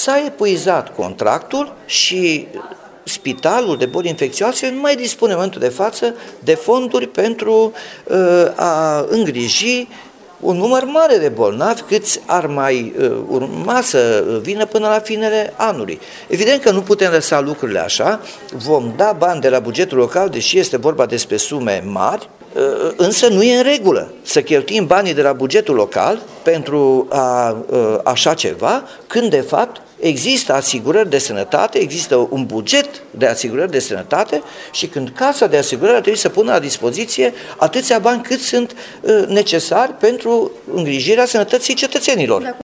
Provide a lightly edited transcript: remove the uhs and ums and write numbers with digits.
s-a epuizat contractul și Spitalul de Boli Infecțioase nu mai dispune în momentul de față de fonduri pentru a îngriji un număr mare de bolnavi câți ar mai urma să vină până la finele anului. Evident că nu putem lăsa lucrurile așa, vom da bani de la bugetul local, deși este vorba despre sume mari, însă nu e în regulă să cheltuim banii de la bugetul local pentru așa ceva, când de fapt există asigurări de sănătate, există un buget de asigurări de sănătate și când Casa de Asigurări ar trebui să pună la dispoziție atâția bani cât sunt necesari pentru îngrijirea sănătății cetățenilor.